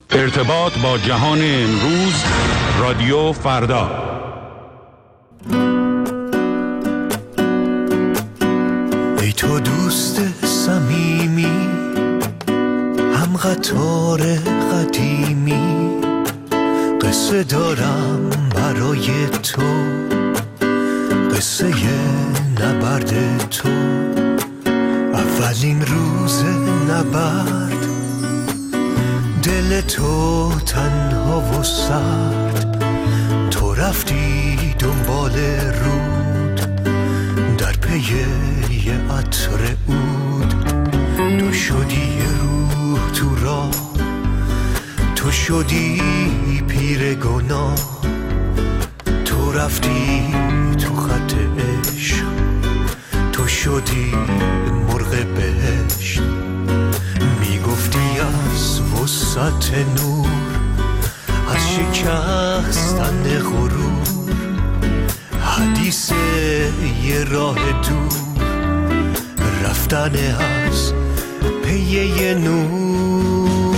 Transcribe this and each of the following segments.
ارتباط با جهان امروز، رادیو فردا. ای تو دوست صمیمی، هم قطار قدیمی، قصه دارم برای تو، قصه نبرد تو. اولین روز نبرد، دل تو تنها و سرد، تو رفتی دنبال رود در پی یه عطر عود. تو شدی روح تو راه، تو شدی پیر گناه، تو رفتی تو خط عشق، تو شدی مرغ بهشت. میگفتی از وسعت نور، از شکستن غرور، حدیث یه راه دور، رفتن از پی یه نور.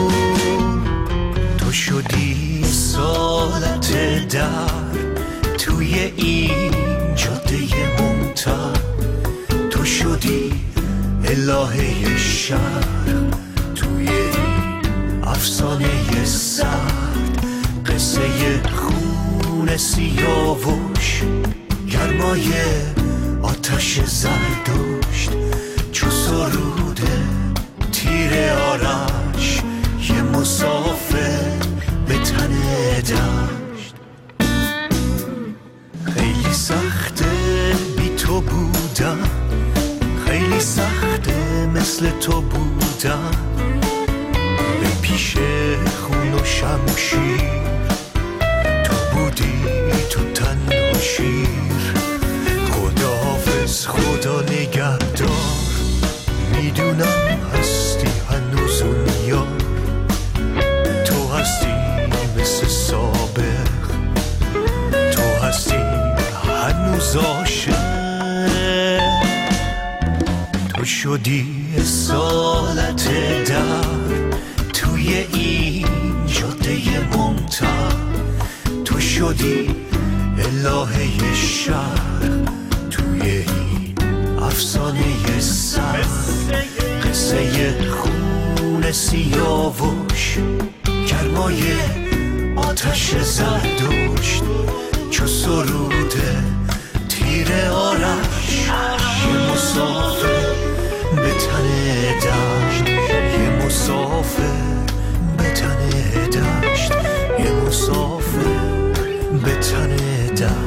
تو شدی سالت در توی این جاده ممتد، تو شدی الهه شهر توی این افسانه سرد. قصه خون سیاوش، گرمای آتش زردشت، چو سروده تیر آرش، یه مسافر به تن دشت. خیلی سخته بی تو بودم، خیلی سخته مثل تو بودم، به پیش خون و شمشیر، تو بودی تو تن و شیر. خداحافظ خدا نگهدار، میدونم هستی هنوز اون یار، تو هستی مثل سابق، تو هستی هنوز عاشق. تو شدی سالت در توی این جاده ممتد، تو شدی الهه شهر توی این افسانه سرد. قصه خون سیاوش، گرمای آتش زردشت، چو سروده تیر آرش، یه مسافر به تن دشت، یه مسافر به تن دشت، یه مسافر به تن دشت.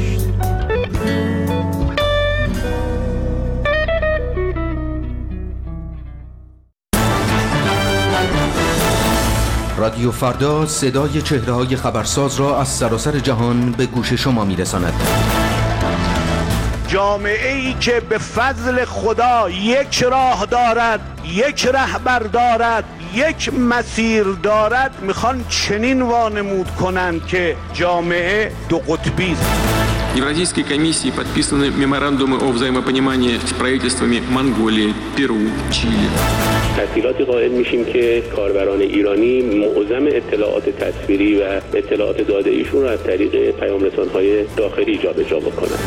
رادیو فردا صدای چهره‌های خبرساز را از سراسر جهان به گوش شما می‌رساند. جامعه‌ای که به فضل خدا یک راه دارد، یک رهبر دارد، یک مسیر دارد، میخوان چنین وانمود کنند که جامعه دو قطبی است. Евразийской комиссии подписаны меморандумы о взаимопонимании с правительствами Монголии, Перу, Чили. تسهیلاتی قائل میشیم که کاربران ایرانی معظم اطلاعات تصویری و اطلاعات داده ایشون را از طریق پیام‌رسان‌های داخلی جابجا بکنند.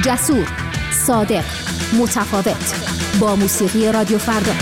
جسور، صادق، متفاوت، با موسیقی رادیو فردا.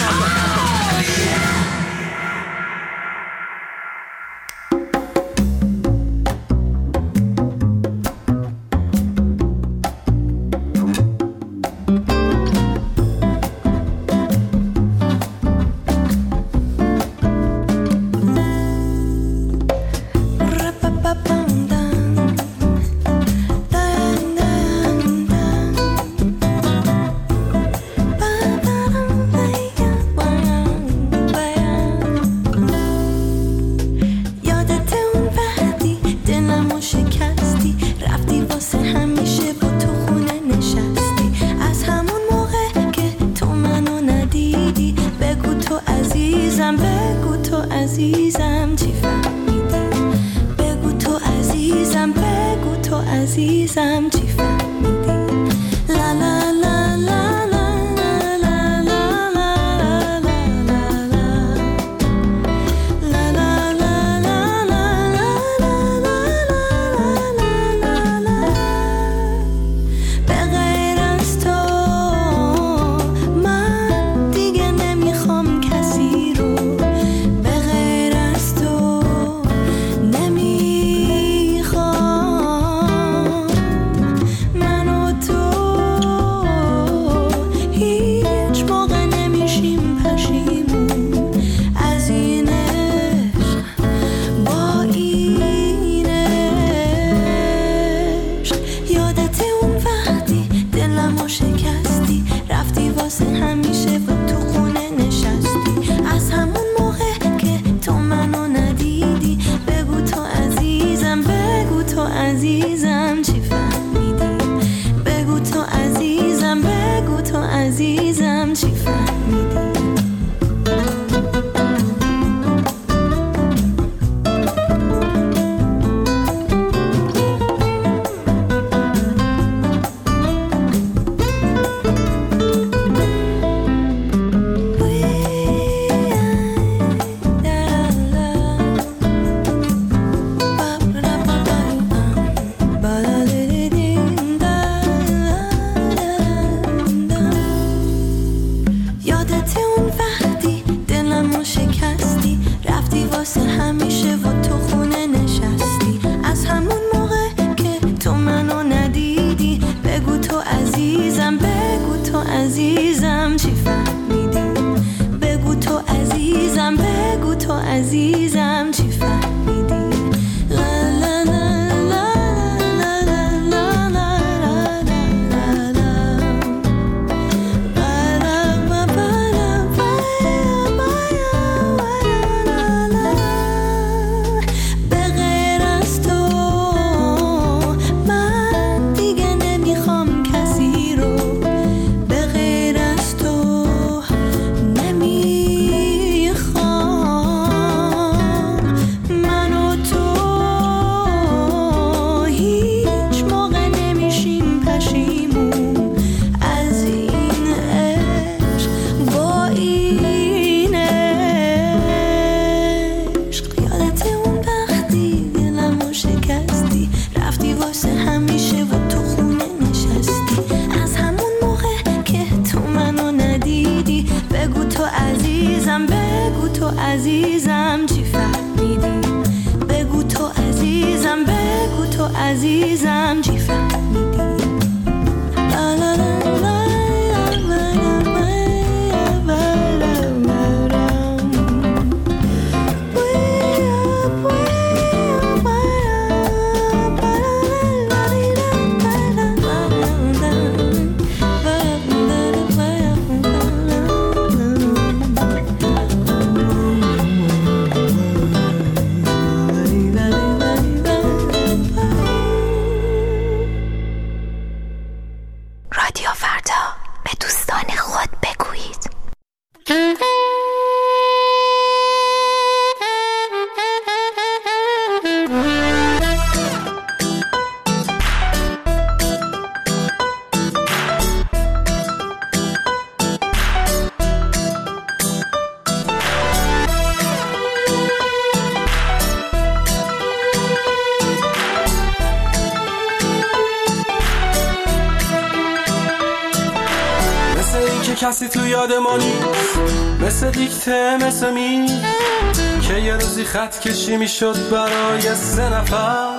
کسی تو یاد ما نیست، مثل دیکته مثل که یه روزی خط کشی میشد برای 3 نفر.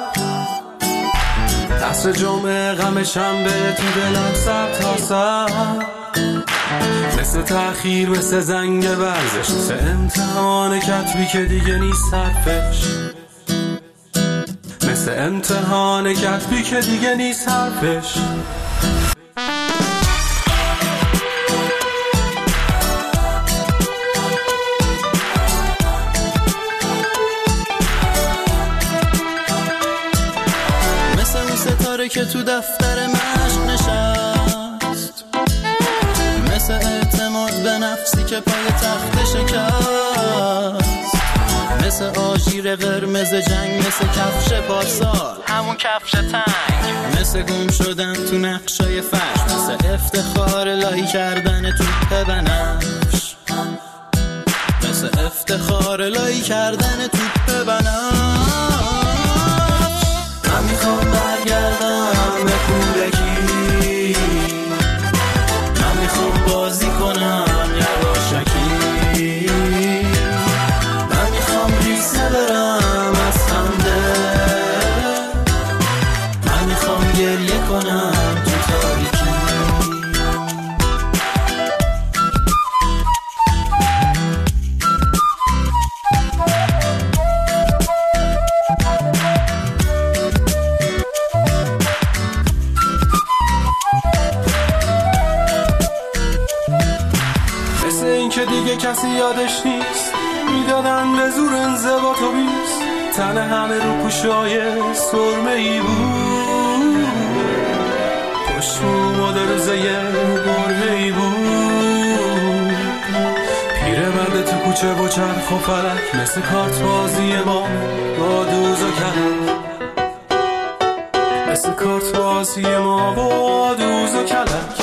عصر جمعه غم شنبه تو دلم سر تا سر، مثل تأخیر مثل زنگ ورزش، مثل امتحان کتبی که دیگه نیست حرفش، مثل امتحان کتبی که دیگه نیست حرفش. که تو دفتر مشق نشست، مثل اعتماد به نفسی که پای تخت شکست، مثل آژیر قرمز جنگ، مثل کفش پارسال همون کفش تنگ، مثل گم شدن تو نقشای فرش، مثل افتخار لایی کردن توپ بنفش، مثل افتخار لایی کردن توپ بنفش. من میخوام برگردم به کودکی، من میخوام بازی کنم یواشکی، من میخوام ریسه برم از خنده، من میخوام گریه کنم تو تاریکی. که دیگه کسی یادش نیست، میدادن به زور انضباط و بیست، تن همه رو پوشای سرمه‌ای بود، پشت مادرزه برهه‌ای بود، پیرمرد تو کوچه و چرخ و فلک، مثل کارت بازی ما با دوز و کلک، مثل کارت بازی ما با دوز و کلک،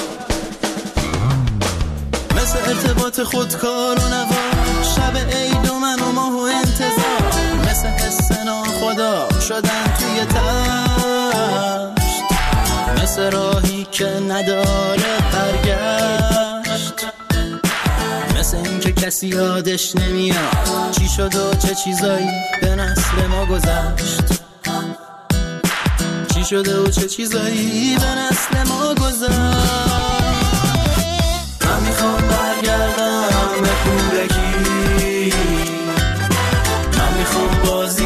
مثل ارتباط خودکار و نوا، شب عید و من و ماه و انتظار، مثل حس ناخدا شدن توی تشت، مثل راهی که نداره برگشت، مثل این که کسی یادش نمیاد چی شد و چه چیزایی به نسل ما گذشت، چی شده و چه چیزایی به نسل ما گذشت. من میخوام برگردم به کودکی، من میخوام بازی